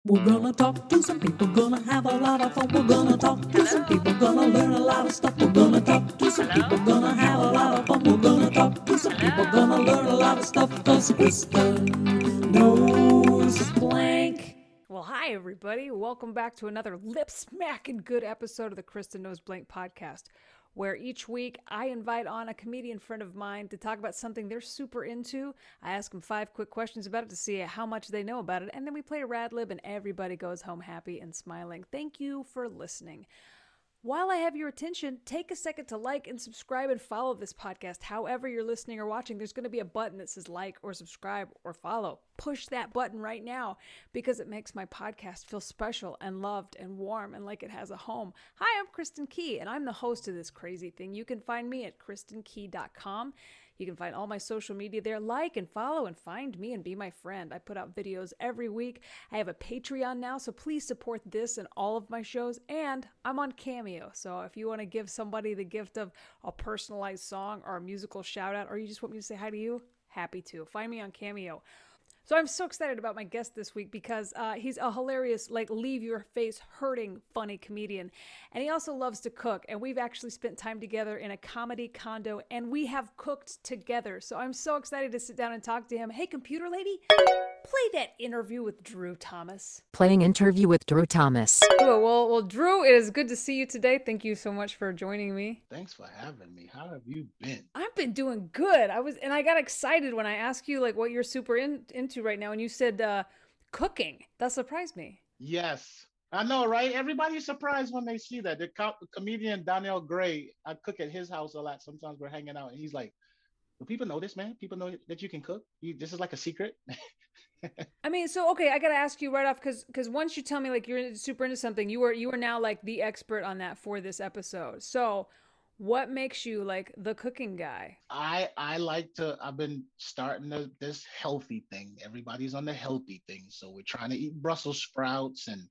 We're gonna talk to some people, gonna have a lot of fun. We're gonna talk to some people, gonna learn a lot of stuff. We're gonna talk to some people, gonna have a lot of fun. We're gonna talk to some people, gonna learn a lot of stuff. Cause Krista knows blank. Well, hi, everybody. Welcome back to another lip-smacking good episode of the Krista Knows Blank podcast, where each week I invite on a comedian friend of mine to talk about something they're super into. I ask them 5 quick questions about it to see how much they know about it, and then we play a rad lib and everybody goes home happy and smiling. Thank you for listening. While I have your attention, take a second to like and subscribe and follow this podcast. However you're listening or watching, there's going to be a button that says like or subscribe or follow. Push that button right now because it makes my podcast feel special and loved and warm and like it has a home. Hi, I'm Kristen Key, and I'm the host of this crazy thing. You can find me at kristenkey.com. You can find all my social media there. Like and follow and find me and be my friend. I put out videos every week. I have a Patreon now, so please support this and all of my shows. And I'm on Cameo, so if you want to give somebody the gift of a personalized song or a musical shout out, or you just want me to say hi to you, happy to. Find me on Cameo. So I'm so excited about my guest this week because he's a hilarious, leave your face hurting, funny comedian. And he also loves to cook. And we've actually spent time together in a comedy condo and we have cooked together. So I'm so excited to sit down and talk to him. Hey, computer lady, play that interview with Drew Thomas. Playing interview with Drew Thomas. Cool. Well, Drew, it is good to see you today. Thank you so much for joining me. Thanks for having me. How have you been? I've been doing good. I got excited when I asked you what you're super into right now, and you said cooking. That surprised me. Yes, I know, right? Everybody's surprised when they see that. The comedian Donnell Gray, I cook at his house a lot. Sometimes we're hanging out, and he's like, "Do people know this, man? People know that you can cook? This is like a secret." I mean, so okay, I gotta ask you right off because once you tell me you're super into something, you are now the expert on that for this episode. So, what makes you the cooking guy? I've been starting this healthy thing. Everybody's on the healthy thing, so we're trying to eat Brussels sprouts and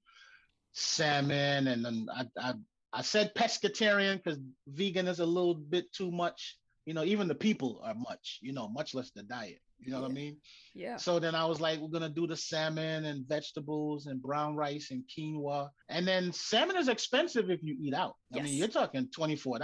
salmon, and then I said pescatarian because vegan is a little bit too much. Even the people are much less the diet. You know what I mean? Yeah. So then I was like, we're going to do the salmon and vegetables and brown rice and quinoa. And then salmon is expensive if you eat out. Yes. I mean, you're talking $24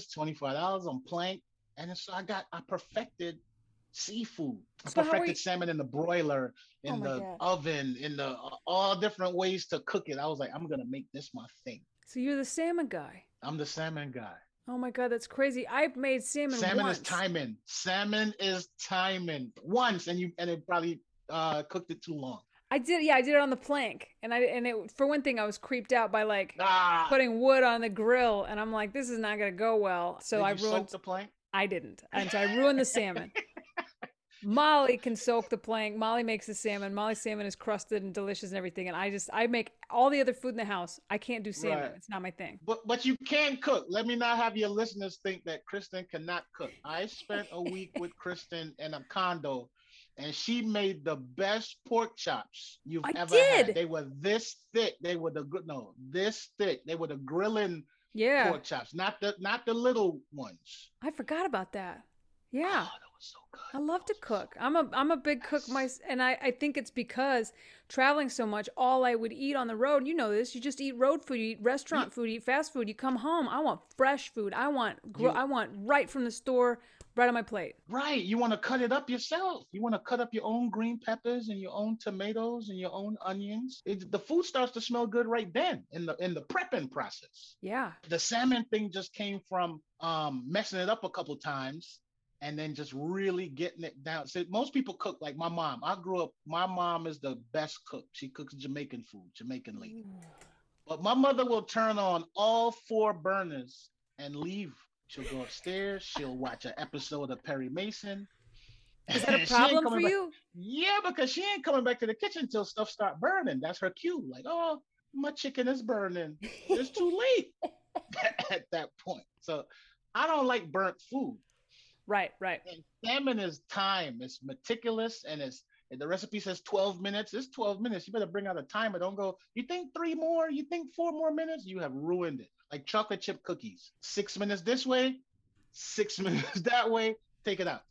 on plank. And so I perfected seafood. I perfected salmon in the broiler, in the oven, in the all different ways to cook it. I was like, I'm going to make this my thing. So you're the salmon guy. I'm the salmon guy. Oh my God, that's crazy. I've made salmon once. Salmon is timing once, and it probably cooked it too long. I did it on the plank, and for one thing, I was creeped out by putting wood on the grill, and I'm like, this is not gonna go well. So I ruined the plank. I didn't, and so I ruined the salmon. Molly can soak the plank. Molly makes the salmon. Molly's salmon is crusted and delicious and everything. And I make all the other food in the house. I can't do salmon. Right. It's not my thing. But you can cook. Let me not have your listeners think that Kristen cannot cook. I spent a week with Kristen in a condo, and she made the best pork chops you've ever had. They were this thick. This thick. They were the grilling pork chops, not the little ones. I forgot about that. Yeah. Oh, that was so good. I love to cook. I'm a big cook and I think it's because traveling so much, all I would eat on the road, you know this, you just eat road food, you eat restaurant food, you eat fast food, you come home, I want fresh food. I want right from the store, right on my plate. Right. You want to cut it up yourself. You want to cut up your own green peppers and your own tomatoes and your own onions. The food starts to smell good right then in the prepping process. Yeah. The salmon thing just came from messing it up a couple times. And then just really getting it down. So most people cook like my mom. My mom is the best cook. She cooks Jamaican food, Jamaican lady. But my mother will turn on all 4 burners and leave. She'll go upstairs. She'll watch an episode of Perry Mason. Is that a problem for you? Yeah, because she ain't coming back to the kitchen until stuff start burning. That's her cue. Oh, my chicken is burning. It's too late at that point. So I don't like burnt food. Right. And salmon is time. It's meticulous, and the recipe says 12 minutes. It's 12 minutes. You better bring out a timer. Don't go, you think 3 more? You think 4 more minutes? You have ruined it. Like chocolate chip cookies. 6 minutes this way, 6 minutes that way. Take it out.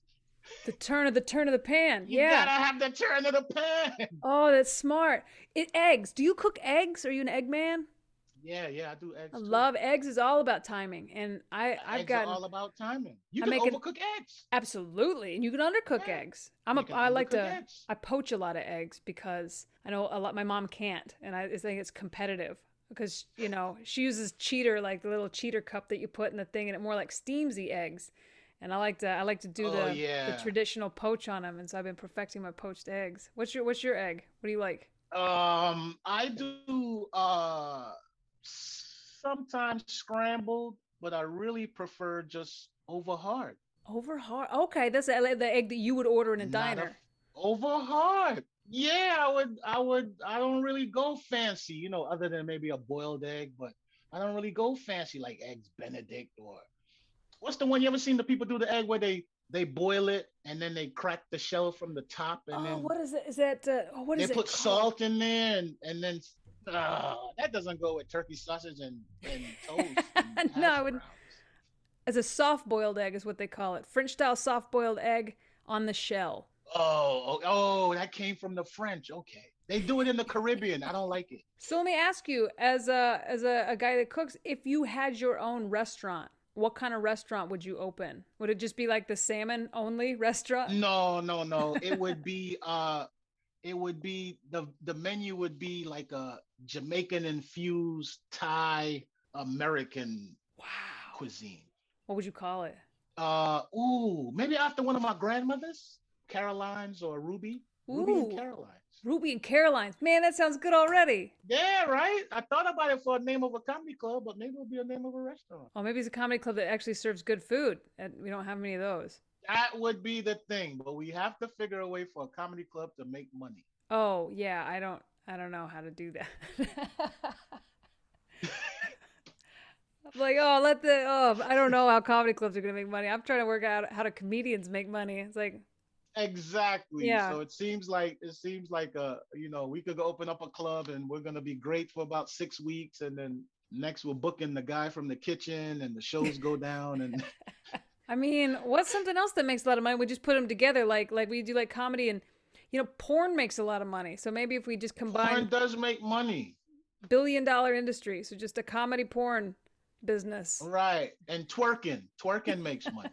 The turn of the pan. You Yeah. gotta have the turn of the pan. Oh, that's smart. Eggs. Do you cook eggs? Are you an egg man? Yeah, I do I eggs too. love eggs is all about timing. And I've Eggs are gotten all about timing. You I can make it overcook eggs. absolutely. And you can undercook Yeah, eggs. you can I like undercook to eggs. I poach a lot of eggs because I know a lot my mom can't and I think it's competitive because she uses cheater like the little cheater cup that you put in the thing and it more like steams the eggs. And I like to do Oh the yeah. traditional poach on them and so I've been perfecting my poached eggs. What's your egg? What do you like? I do sometimes scrambled, but I really prefer just over hard. Over hard. Okay, that's the egg that you would order in a Not a diner. over hard. Yeah, I don't really go fancy, other than maybe a boiled egg, but I don't really go fancy like eggs Benedict or what's the one you ever seen the people do the egg where they boil it and then they crack the shell from the top and Oh, then what is it? Is that what they is it put called? salt in there and then that doesn't go with turkey sausage and toast and No, hash I would. browns. As a soft boiled egg is what they call it. French style soft boiled egg on the shell. That came from the French. Okay. They do it in the Caribbean. I don't like it. So let me ask you, as a guy that cooks, if you had your own restaurant, what kind of restaurant would you open? Would it just be like the salmon only restaurant? No, no, no. It would be the menu would be like a Jamaican infused Thai American Wow. cuisine. What would you call it? Maybe after one of my grandmothers, Caroline's or Ruby and Ooh, Caroline's. Ruby and Caroline's. Man, that sounds good already. Yeah, right. I thought about it for a name of a comedy club, but maybe it'll be a name of a restaurant. Oh, maybe it's a comedy club that actually serves good food, and we don't have many of those. That would be the thing, but we have to figure a way for a comedy club to make money. Oh, yeah, I don't know how to do that. I'm like, I don't know how comedy clubs are gonna make money. I'm trying to work out how do comedians make money. It's like, Exactly. yeah. So it seems like we could go open up a club and we're gonna be great for about 6 weeks, and then next we're booking the guy from the kitchen, and the shows go down, and I mean, what's something else that makes a lot of money? We just put them together, like we do, like comedy and porn makes a lot of money. So maybe if we just porn combine does make money, billion-dollar industry, so just a comedy porn business. right? And twerking makes money.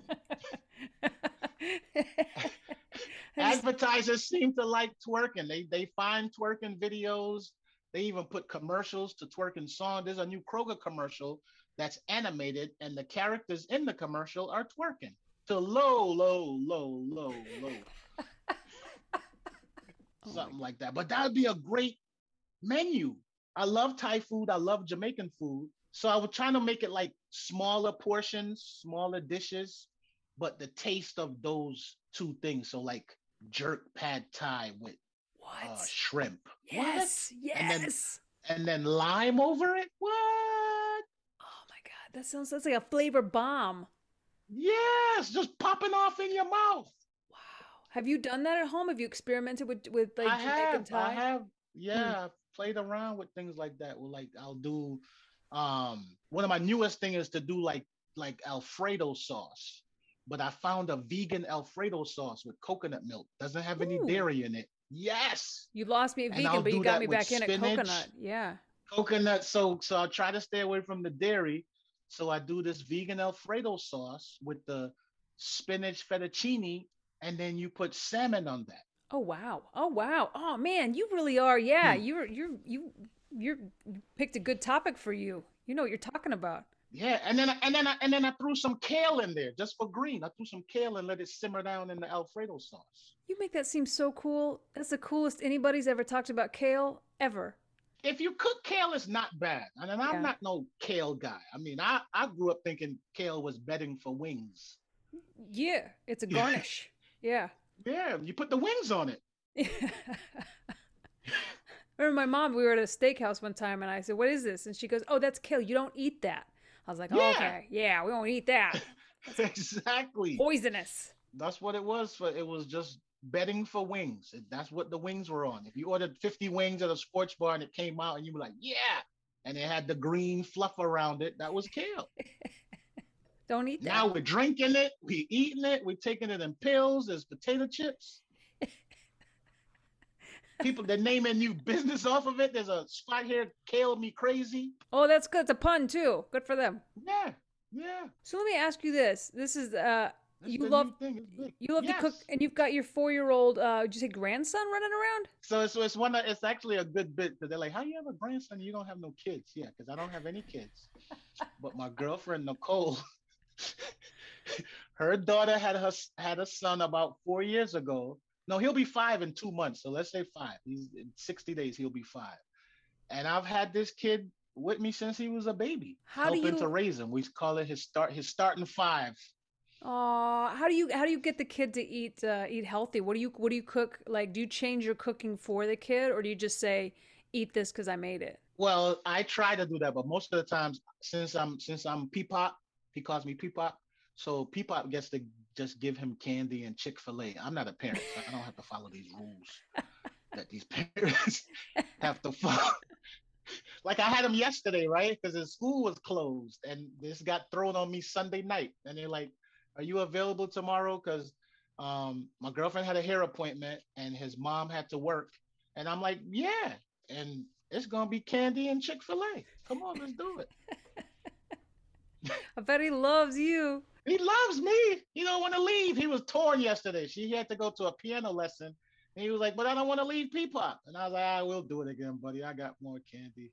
I just- Advertisers seem to like twerking. They find twerking videos. They even put commercials to twerking songs. There's a new Kroger commercial that's animated, and the characters in the commercial are twerking to low, low, low, low, low, oh my, something like that. But that would be a great menu. I love Thai food. I love Jamaican food. So I was trying to make it like smaller portions, smaller dishes, but the taste of those two things. So like jerk pad Thai with what? shrimp. What? Yes, And then yes. and then lime over it. What? Oh my God, that's like a flavor bomb. Yes, just popping off in your mouth. Wow. Have you done that at home? Have you experimented with like I Jamaican have, I Thai? have, Hmm. yeah, I've played around with things like that. Well, like I'll do, one of my newest thing is to do like Alfredo sauce, but I found a vegan Alfredo sauce with coconut milk. Doesn't have any Ooh. dairy in it. Yes, You lost me at and I'll vegan, but you do got that me with back in at spinach, coconut. Yeah. coconut. So I'll try to stay away from the dairy. So I do this vegan Alfredo sauce with the spinach fettuccine, and then you put salmon on that. Oh wow. Oh wow. Oh man, you really are. Yeah, Hmm. you picked a good topic for you. You know what you're talking about. Yeah, and then I threw some kale in there just for green. I threw some kale and let it simmer down in the Alfredo sauce. You make that seem so cool. That's the coolest anybody's ever talked about kale ever. If you cook kale, it's not bad. And then I'm Yeah. not no kale guy. I mean, I grew up thinking kale was bedding for wings. Yeah, it's a garnish. Yeah. Yeah, you put the wings on it. Remember my mom, we were at a steakhouse one time and I said, "What is this?" And she goes, "Oh, that's kale. You don't eat that." I was like, "Oh, Yeah, okay. Yeah, we don't eat that. exactly. Poisonous." That's what it was for. It was just bedding for wings. That's what the wings were on. If you ordered 50 wings at a sports bar and it came out and you were like, yeah, and it had the green fluff around it, that was kale. Don't eat that. Now we're drinking it, we eating it, we're taking it in pills as potato chips. People, they're naming new business off of it. There's a spot here, Kale Me Crazy. Oh, that's good. It's a pun too. Good for them. Yeah, yeah. So let me ask you this. This is That's you the love new thing. It's big. you love to cook, Yes. and you've got your 4-year-old did you say grandson running around? So it's one. It's actually a good bit because they're like, "How you have a grandson? And you don't have no kids?" Yeah, because I don't have any kids. But my girlfriend Nicole, her daughter had a son about 4 years ago. No, he'll be 5 in 2 months. So let's say 5. He's in 60 days. He'll be 5. And I've had this kid with me since he was a baby, How do helping to you raise him. We call it his starting 5. how do you get the kid to eat healthy? What do you cook? Like, do you change your cooking for the kid, or do you just say eat this because I made it? Well, I try to do that, but most of the times, since I'm Peepop, he calls me Peepop. So Peepop gets to just give him candy and Chick-fil-A. I'm not a parent, so I don't have to follow these rules that these parents have to follow. Like I had him yesterday, right? Because his school was closed, and this got thrown on me Sunday night. And they're like, "Are you available tomorrow?" Because my girlfriend had a hair appointment, and his mom had to work. And I'm like, "Yeah." And it's gonna be candy and Chick-fil-A. Come on, let's do it. I bet he loves you. He loves me. He don't want to leave. He was torn yesterday. She had to go to a piano lesson. And he was like, "But I don't want to leave Peepop." And I was like, "I will do it again, buddy. I got more candy."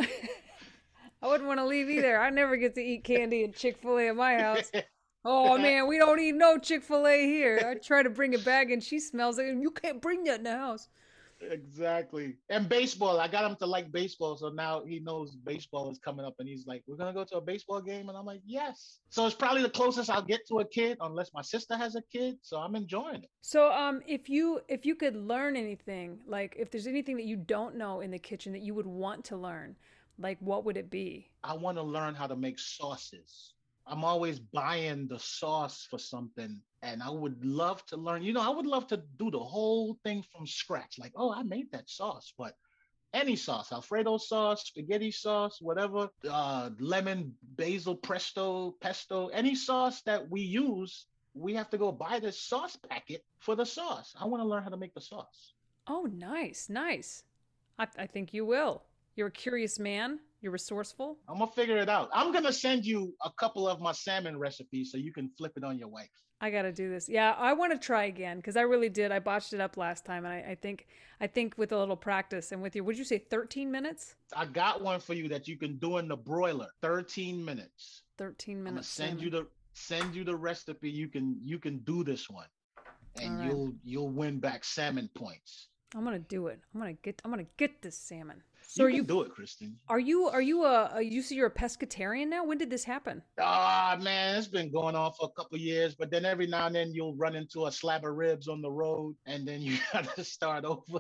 I wouldn't want to leave either. I never get to eat candy and Chick-fil-A at my house. Oh man, we don't eat no Chick-fil-A here. I try to bring it back and she smells it. And you can't bring that in the house. Exactly. And baseball. I got him to like baseball. So now he knows baseball is coming up and he's like, "We're going to go to a baseball game." And I'm like, "Yes." So it's probably the closest I'll get to a kid unless my sister has a kid. So I'm enjoying it. So if you could learn anything, like if there's anything that you don't know in the kitchen that you would want to learn, like what would it be? I want to learn how to make sauces. I'm always buying the sauce for something, and I would love to learn. I would love to do the whole thing from scratch. Like, "Oh, I made that sauce," but any sauce, Alfredo sauce, spaghetti sauce, whatever, lemon, basil, pesto, any sauce that we use, we have to go buy this sauce packet for the sauce. I want to learn how to make the sauce. Oh, nice, nice. I think you will. You're a curious man. You're resourceful. I'm gonna figure it out. I'm gonna send you a couple of my salmon recipes so you can flip it on your wife. I got to do this. Yeah, I want to try again because I really did. I botched it up last time, and I think with a little practice and with your, would you say 13 minutes? I got one for you that you can do in the broiler. 13 minutes. 13 I'm gonna minutes. send you the recipe. You can do this one, and All right. you'll win back salmon points. I'm gonna do it. I'm gonna get this salmon. So You are can you do it, Kristen. you say you're a pescatarian now? When did this happen? Ah, man, it's been going on for a couple of years, but then every now and then you'll run into a slab of ribs on the road, and then you gotta start over.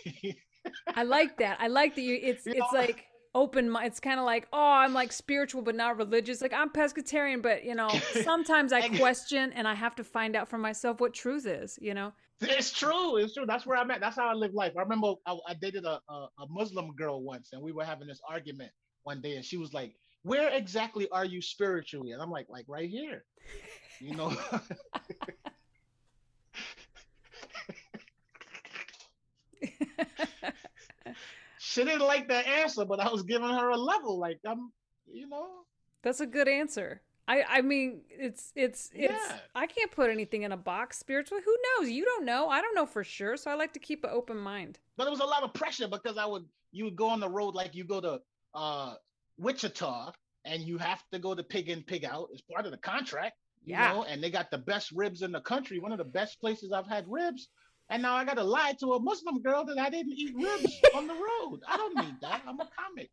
I like that. I like that you. It's You it's know, like open. It's kind of like, oh, I'm like spiritual but not religious. Like I'm pescatarian, but sometimes I question and I have to find out for myself what truth is. It's true. It's true. That's where I'm at. That's how I live life. I remember I dated a Muslim girl once, and we were having this argument one day, and she was like, "Where exactly are you spiritually?" And I'm like right here. You know. She didn't like the answer, but I was giving her a level. Like I'm. That's a good answer. I mean, it's Yeah. I can't put anything in a box spiritually. Who knows? You don't know. I don't know for sure. So I like to keep an open mind. But it was a lot of pressure because you would go on the road, like you go to Wichita, and you have to go to Pig In, Pig Out. It's part of the contract, Yeah. and they got the best ribs in the country, one of the best places I've had ribs. And now I got to lie to a Muslim girl that I didn't eat ribs on the road. I don't need that. I'm a comic.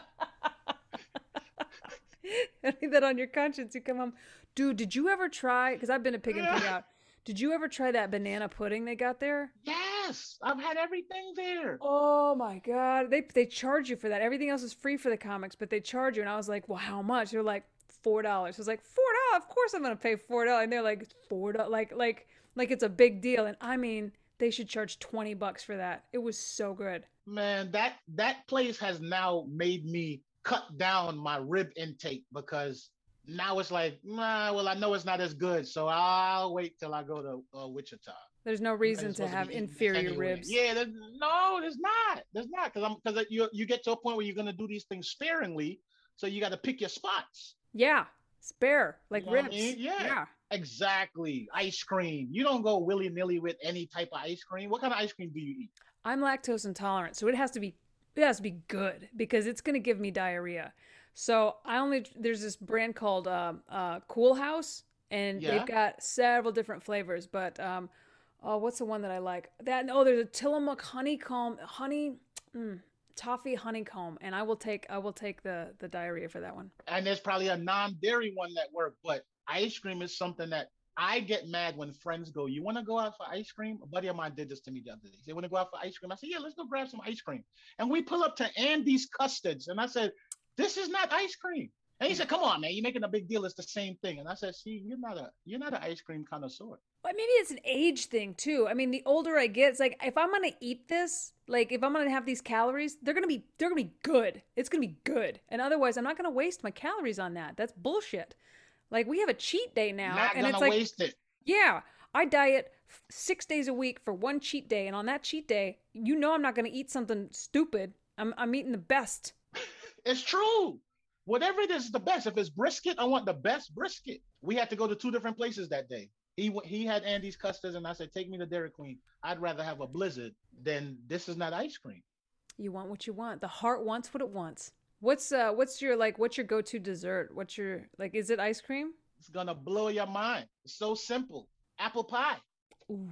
I need that on your conscience. You come home, dude. Did you ever try? Because I've been to Pig and Pig Out. Did you ever try that banana pudding they got there? Yes, I've had everything there. Oh my God. They charge you for that. Everything else is free for the comics, but they charge you. And I was like, well, how much? They're like $4. I was like, $4? Of course I'm gonna pay $4. And they're like $4, like it's a big deal. And I mean, they should charge $20 for that. It was so good. Man, that place has now made me cut down my rib intake because Now it's like, nah, well, I know it's not as good, so I'll wait till I go to Wichita. There's no I'm not reason to supposed to have be eating this inferior anyway. ribs. Yeah, no, there's not. There's not because you get to a point where you're gonna do these things sparingly, so you got to pick your spots. Yeah, spare like You know what I ribs. mean? Yeah, Yeah. exactly. Ice cream. You don't go willy nilly with any type of ice cream. What kind of ice cream do you eat? I'm lactose intolerant, so it has to be good because it's gonna give me diarrhea. So there's this brand called Cool House, and they've Yeah. got several different flavors. But oh, what's the one that I like? There's a Tillamook toffee honeycomb, and I will take the diarrhea for that one. And there's probably a non-dairy one that work, but ice cream is something that I get mad when friends go, you want to go out for ice cream? A buddy of mine did this to me the other day. He said, want to go out for ice cream? I said, yeah, let's go grab some ice cream. And we pull up to Andy's Custards. And I said, this is not ice cream. And he said, come on, man, you're making a big deal. It's the same thing. And I said, see, you're not an ice cream connoisseur. But maybe it's an age thing too. I mean, the older I get, it's like if I'm gonna eat this, like if I'm gonna have these calories, they're gonna be good. It's gonna be good. And otherwise, I'm not gonna waste my calories on that. That's bullshit. Like we have a cheat day now, Not and gonna it's like, waste it. yeah, I diet 6 days a week for one cheat day, and on that cheat day, I'm not gonna eat something stupid. I'm eating the best. It's true. Whatever it is, the best. If it's brisket, I want the best brisket. We had to go to two different places that day. He had Andy's Custards, and I said, take me to Dairy Queen. I'd rather have a Blizzard than this is not ice cream. You want what you want. The heart wants what it wants. What's your go-to dessert? What's your like? Is it ice cream? It's gonna blow your mind. It's so simple. Apple pie. Ooh.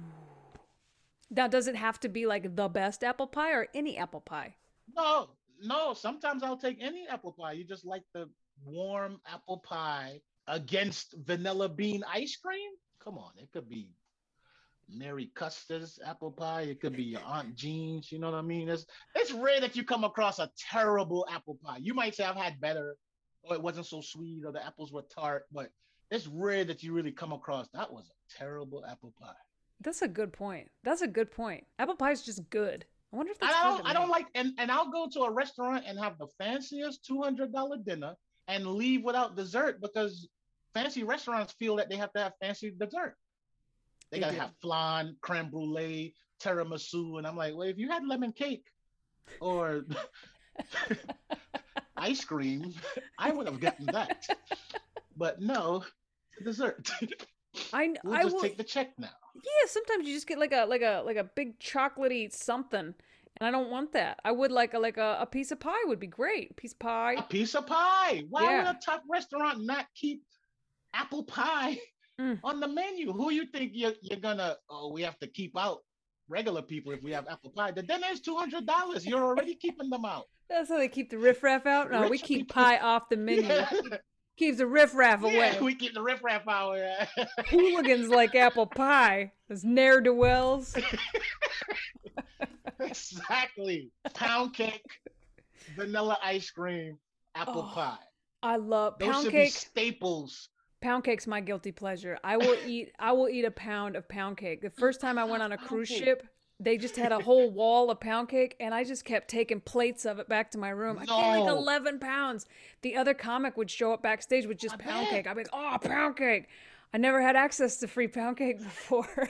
Now, does it have to be like the best apple pie or any apple pie? No, no. Sometimes I'll take any apple pie. You just like the warm apple pie against vanilla bean ice cream? Come on, it could be Mary Custards apple pie. It could be your Aunt Jean's. You know what I mean? It's rare that you come across a terrible apple pie. You might say I've had better, or it wasn't so sweet, or the apples were tart, but it's rare that you really come across that was a terrible apple pie. That's a good point. That's a good point. Apple pie is just good. I wonder if And that's I hard don't to I don't make. like and I'll go to a restaurant and have the fanciest $200 dinner and leave without dessert because fancy restaurants feel that they have to have fancy dessert. They They gotta do. have flan, creme brulee, tiramisu, and I'm like, well, if you had lemon cake or ice cream, I would have gotten that. But no, dessert. We'll I just will. take the check now. Yeah, sometimes you just get like a big chocolatey something, and I don't want that. I would like a piece of pie would be great. A piece of pie. A piece of pie. Why would Yeah. a top restaurant not keep apple pie Mm. on the menu? Who you think you're gonna? Oh, we have to keep out regular people if we have apple pie. The dinner is $200. You're already keeping them out. That's how they keep the riffraff out. No, we Rich keep people. pie off the menu. Yeah, Keeps the riffraff away. yeah, we keep the riffraff out. Yeah. Hooligans like apple pie. As ne'er do wells. Exactly. Pound cake, vanilla ice cream, apple Oh, pie. I love Those pound should be cake. staples. Pound cake's my guilty pleasure. I will eat a pound of pound cake. The first time I went on a Pound cruise cake. ship, they just had a whole wall of pound cake, and I just kept taking plates of it back to my room. I gained like No. 11 pounds. The other comic would show up backstage with just I pound bet. cake. I'd be like, oh, pound cake. I never had access to free pound cake before.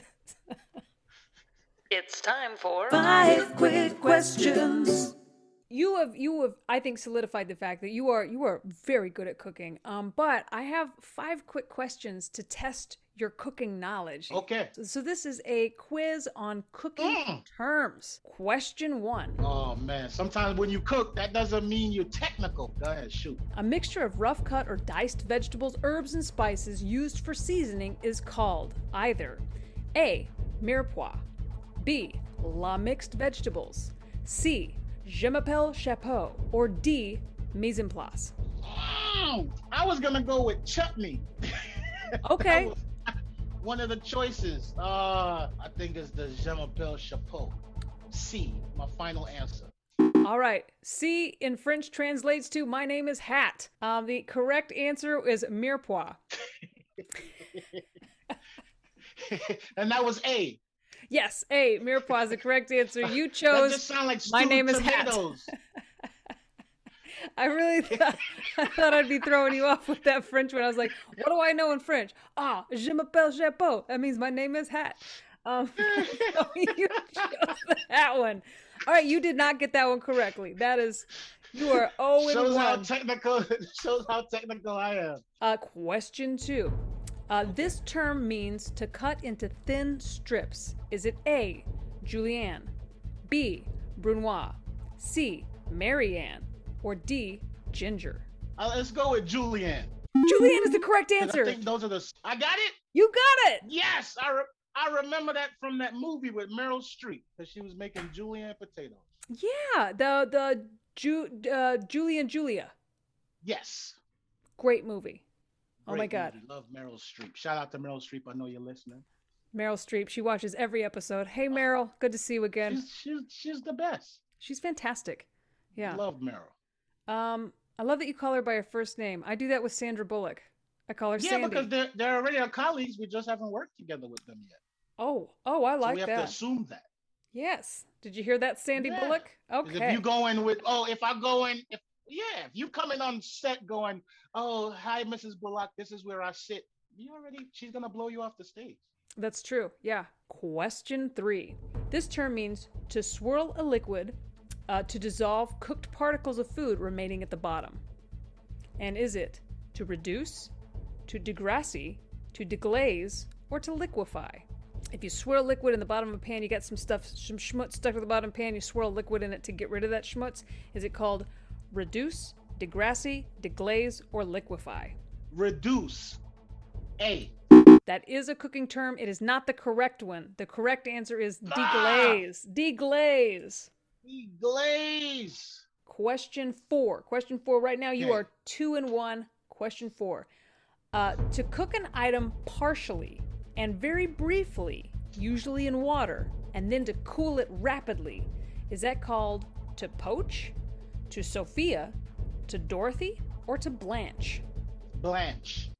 It's time for 5 quick questions. You have I think solidified the fact that you are very good at cooking. But I have 5 quick questions to test your cooking knowledge. Okay. So this is a quiz on cooking Mm. terms. Question 1. Oh man, sometimes when you cook, that doesn't mean you're technical. Go ahead, shoot. A mixture of rough cut or diced vegetables, herbs, and spices used for seasoning is called either A. Mirepoix, B. La mixed vegetables, C. Je m'appelle chapeau, or D. Mise en place. I was gonna go with chutney. Okay. That was one of the choices. I think it's the Je m'appelle chapeau. C, my final answer. All right. C in French translates to my name is hat. The correct answer is mirepoix. And that was A. Yes, A. Mirepoix is the correct answer. You That chose just sounds like my stewed name is Hat. tomatoes. I really I thought I'd be throwing you off with that French one. I was like, what do I know in French? Ah, je m'appelle Chapeau. That means my name is Hat. So you chose that one. All right, you did not get that one correctly. You are 0 Shows how 1. technical. Shows how technical I am. Question 2. This term means to cut into thin strips. Is it A, Julianne, B, Brunoise, C, Marianne, or D, Ginger? Let's go with Julianne. Julianne is the correct 'Cause answer. I think those are I got it. You got it. Yes, I remember that from that movie with Meryl Streep because she was making julienne potatoes. Yeah, the Julie and Julia. Yes. Great movie. Oh my Great God. movie. Love Meryl Streep. Shout out to Meryl Streep. I know you're listening. Meryl Streep. She watches every episode. Hey, Meryl. Good to see you again. She's the best. She's fantastic. Yeah. Love Meryl. I love that you call her by her first name. I do that with Sandra Bullock. I call her Sandy. Yeah, because they're already our colleagues. We just haven't worked together with them yet. Oh, I like so we that. have to assume that. Yes. Did you hear that, Sandy Bullock? 'Cause Okay. if you go in with, if you come in on set going, oh, hi, Mrs. Bullock, this is where I sit. She's going to blow you off the stage. That's true. Yeah. Question 3. This term means to swirl a liquid to dissolve cooked particles of food remaining at the bottom. And is it to reduce, to degrasse, to deglaze, or to liquefy? If you swirl liquid in the bottom of a pan, you got some schmutz stuck to the bottom of the pan, you swirl liquid in it to get rid of that schmutz. Is it called reduce, degrasse, deglaze, or liquefy? Reduce. A. That is a cooking term. It is not the correct one. The correct answer is deglaze. Deglaze. Deglaze. Question 4. Question 4. Right now you are 2 and 1. Question 4. To cook an item partially and very briefly, usually in water, and then to cool it rapidly, is that called to poach, to Sophia, to Dorothy, or to Blanche? Blanche.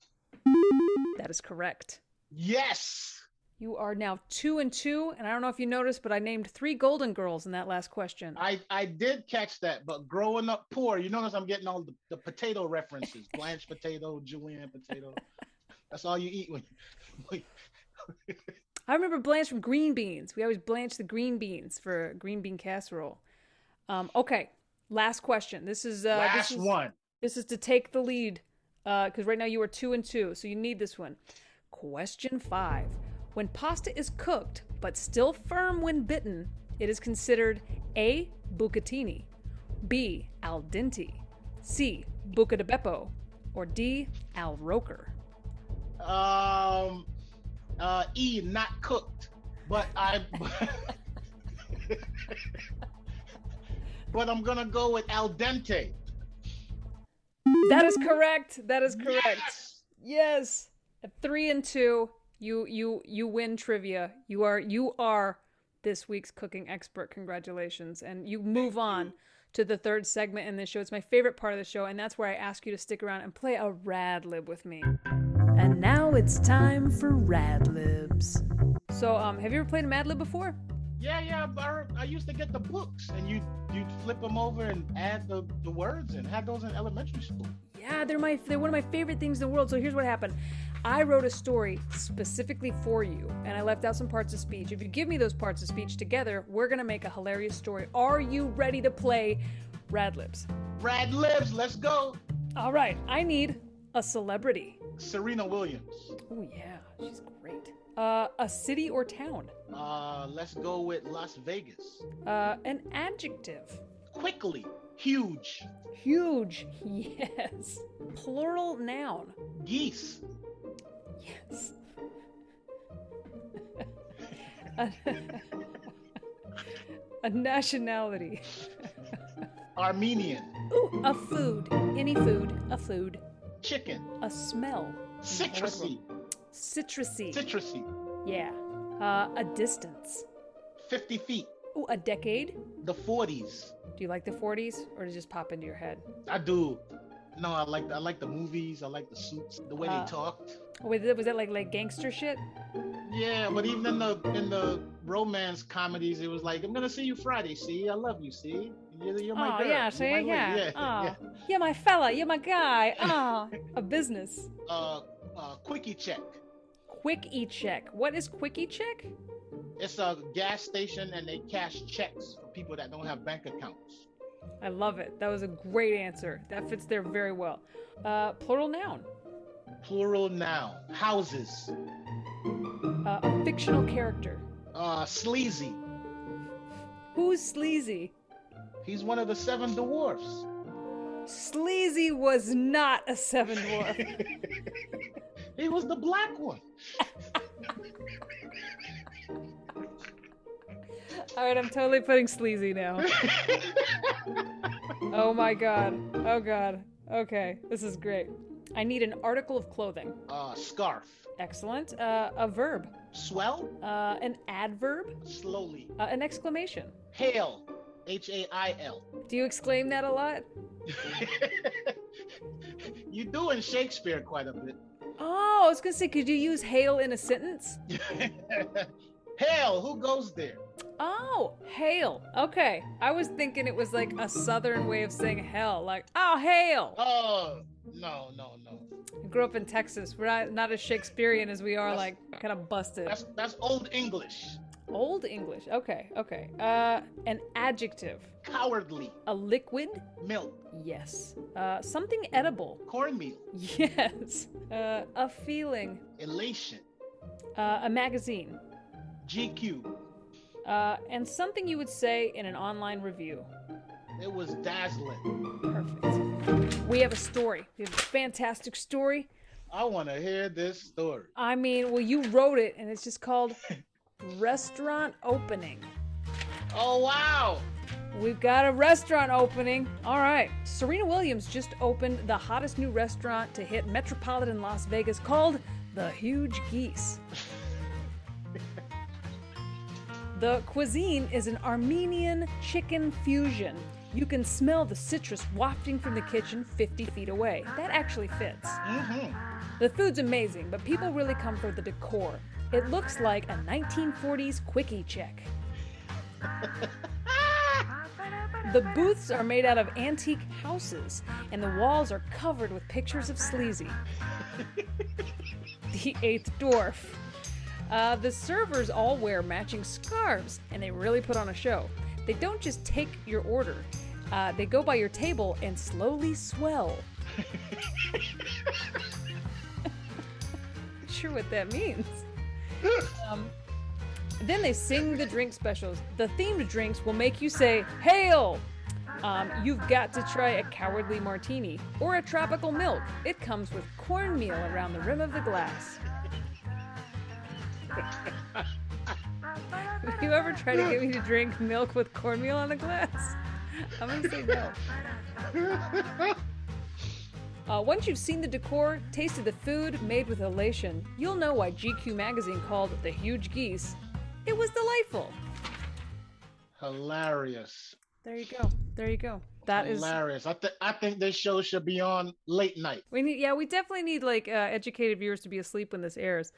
That is correct. Yes. You are now 2 and 2, and I don't know if you noticed, but I named 3 Golden Girls in that last question. I did catch that, but growing up poor, you notice I'm getting all the potato references. Blanche potato, julienne potato. That's all you eat when I remember Blanche from green beans. We always blanch the green beans for green bean casserole. Okay, last question. This is one. This is to take the lead, because right now you are 2 and 2, so you need this one. Question 5. When pasta is cooked but still firm when bitten, it is considered A. bucatini, B. al dente, C. buca di beppo, or D. al roker. E. Not cooked, but but I'm gonna go with al dente. That is correct. That is correct. Yes. At 3 and 2, you win trivia. You are this week's cooking expert. Congratulations. And you move on to the third segment in this show. It's my favorite part of the show, and that's where I ask you to stick around and play a Rad Lib with me. And now it's time for Rad Libs. So, have you ever played a Mad Lib before? Yeah. I used to get the books, and you'd flip them over and add the words, and had those in elementary school. Yeah, they're one of my favorite things in the world. So here's what happened. I wrote a story specifically for you, and I left out some parts of speech. If you give me those parts of speech together, we're going to make a hilarious story. Are you ready to play Rad Libs? Rad Libs, let's go. All right, I need a celebrity. Serena Williams. Oh, yeah, she's great. A city or town. Let's go with Las Vegas. An adjective. Quickly. Huge. Huge. Yes. Plural noun. Geese. Yes. A nationality. Armenian. Ooh, a food. Any food. A food. Chicken. A smell. Citrusy. Citrusy. Citrusy. Yeah. A distance. 50 feet. Ooh, a decade. The 40s. Do you like the 40s, or does it just pop into your head? I do. No, I like the movies. I like the suits, the way they talked. Was that like gangster shit? Yeah, but even in the romance comedies, it was like, I'm gonna see you Friday. See, I love you. See. You're my Oh, girl. yeah, You're see? my lady. Yeah. Yeah. Oh, you're my fella. You're my guy. Oh, a business. Quickie check. Quick E-Check. What is Quick E-Check? It's a gas station and they cash checks for people that don't have bank accounts. I love it. That was a great answer. That fits there very well. Plural noun. Plural noun. Houses. A fictional character. Sleazy. Who's Sleazy? He's one of the 7 dwarfs. Sleazy was not a seven dwarf. He was the black one. All right, I'm totally putting Sleazy now. Oh my god. Oh god. Okay, this is great. I need an article of clothing. Scarf. Excellent. A verb. Swell. An adverb. Slowly. An exclamation. Hail. Hail. Do you exclaim that a lot? You do in Shakespeare quite a bit. Oh, I was gonna say, could you use hail in a sentence? Hail, who goes there? Oh, hail. Okay. I was thinking it was like a southern way of saying hell, like, oh, hail. Oh, no. I grew up in Texas. We're not as Shakespearean as we are, like, kind of busted. That's Old English. Old English. Okay. An adjective. Cowardly. A liquid. Milk. Yes. Something edible. Cornmeal. Yes. A feeling. Elation. A magazine. GQ. And something you would say in an online review. It was dazzling. Perfect. We have a story. We have a fantastic story. I want to hear this story. I mean, well, you wrote it, and it's just called Restaurant Opening. Oh, wow. We've got a restaurant opening. All right. Serena Williams just opened the hottest new restaurant to hit metropolitan Las Vegas called The Huge Geese. The cuisine is an Armenian chicken fusion. You can smell the citrus wafting from the kitchen 50 feet away. That actually fits. Mm-hmm. The food's amazing, but people really come for the decor. It looks like a 1940s quickie check. The booths are made out of antique houses, and the walls are covered with pictures of Sleazy, the 8th dwarf. The servers all wear matching scarves, and they really put on a show. They don't just take your order. They go by your table and slowly swell. Not sure what that means. Then they sing the drink specials. The themed drinks will make you say, "Hail!" You've got to try a cowardly martini or a tropical milk. It comes with cornmeal around the rim of the glass. Have you ever tried to get me to drink milk with cornmeal on the glass? I'm gonna say no. Once you've seen the decor, tasted the food, made with elation, you'll know why GQ magazine called The Huge Geese. It was delightful. Hilarious. There you go. That is hilarious. I think this show should be on late night. We definitely need like educated viewers to be asleep when this airs.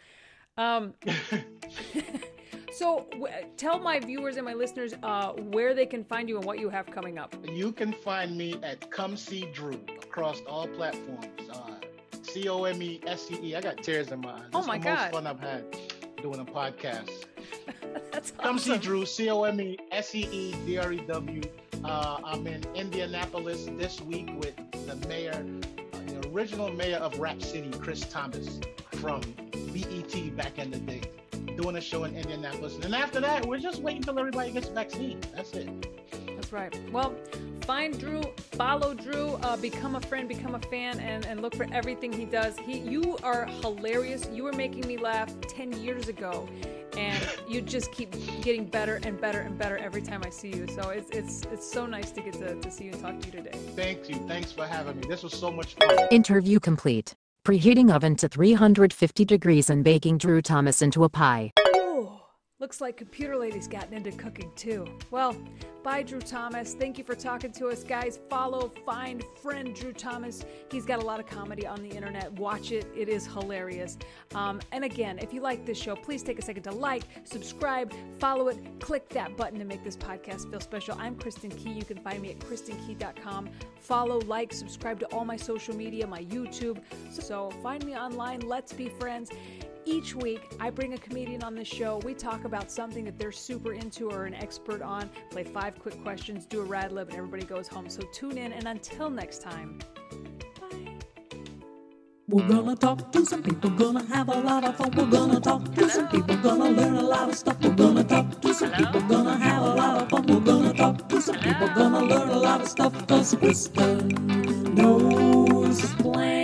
So tell my viewers and my listeners where they can find you and what you have coming up. You can find me at Come See Drew across all platforms. COMESCE. I got tears in my eyes. Oh my God. Most fun I've had doing a podcast. That's awesome. Come See Drew, COMESCEDREW. I'm in Indianapolis this week with the mayor, the original mayor of Rap City, Chris Thomas, from BET back in the day, doing a show in Indianapolis. And after that, we're just waiting until everybody gets vaccine. That's it. That's right. Well, find Drew, follow Drew, become a friend, become a fan, and look for everything he does. You are hilarious. You were making me laugh 10 years ago, and you just keep getting better and better and better every time I see you. So it's so nice to get to see you and talk to you today. Thank you. Thanks for having me. This was so much fun. Interview complete. Preheating oven to 350 degrees and baking Drew Thomas into a pie. Oh, Looks like Computer Lady's gotten into cooking too. Well, bye, Drew Thomas. Thank you for talking to us, guys. Follow, find, friend Drew Thomas. He's got a lot of comedy on the internet. Watch it. It is hilarious. And again, if you like this show, please take a second to like, subscribe, follow it, click that button to make this podcast feel special. I'm Kristen Key. You can find me at kristenkey.com. Follow, like, subscribe to all my social media, my YouTube. So find me online. Let's be friends. Each week, I bring a comedian on the show. We talk about something that they're super into or an expert on, play 5 quick questions, do a rad lib, and everybody goes home. So tune in, and until next time, bye. We're gonna talk to some people, gonna have a lot of fun. We're gonna talk to some people, gonna learn a lot of stuff. We're gonna talk to some people, gonna have a lot of fun. We're gonna talk to some people, gonna learn a lot of stuff. 'Cause Kristen knows Blank.